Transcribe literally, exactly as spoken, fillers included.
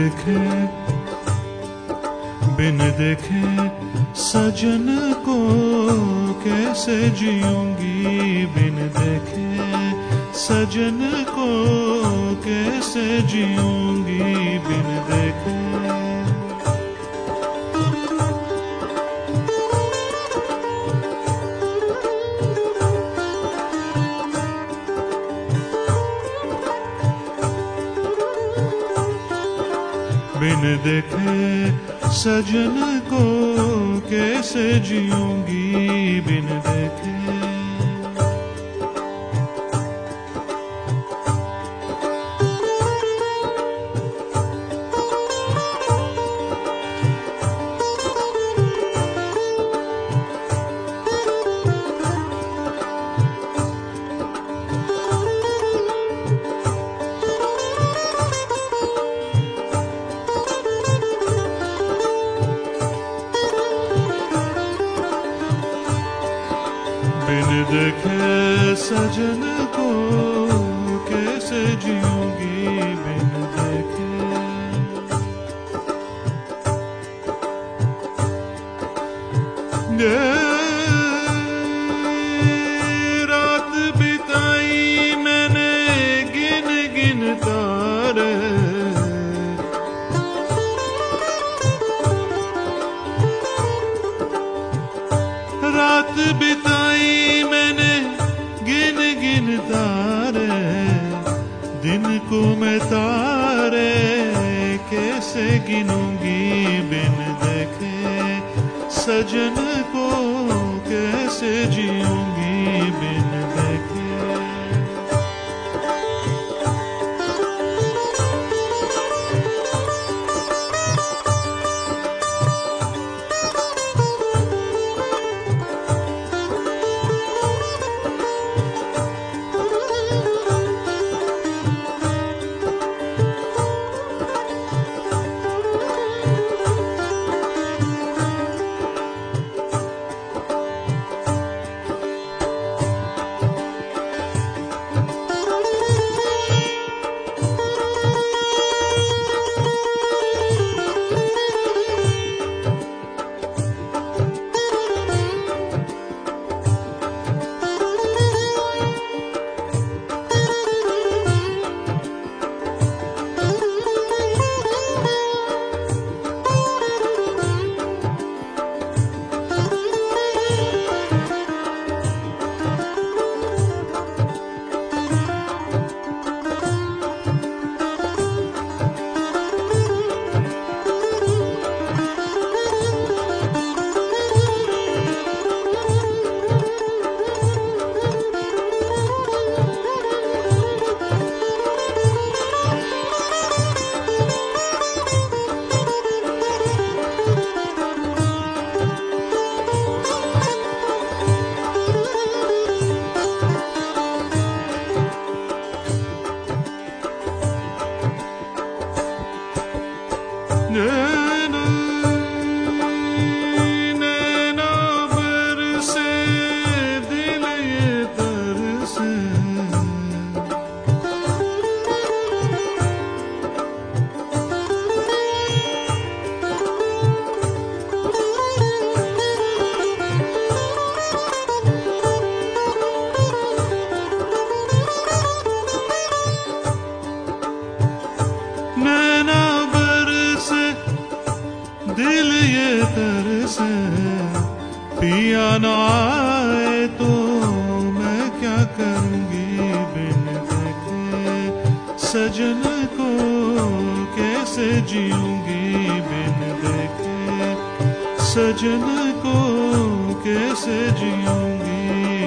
देखे बिन देखे सजन को कैसे जीऊंगी, बिन देखे सजन को कैसे जीऊंगी, बिन देखे। बिन देखे सजन को कैसे जीऊंगी, बिन देखे। बिन देखे सजन को कैसे जीऊंगी, बिन देखे। रात बिताई मैंने गिन गिन तारे, रात बिताई मैंने गिन गिन तारे, दिन को मैं तारे कैसे गिनूंगी, बिन देखे सजन को कैसे जीऊंगी, बिन देखे। नैना नैना बरसे दिल ये तरसे, नैना दिल ये तरसे, पिया न आए तो मैं क्या करूंगी, बिन देखे सजन को कैसे जीऊंगी, बिन देखे सजन को कैसे जीऊंगी,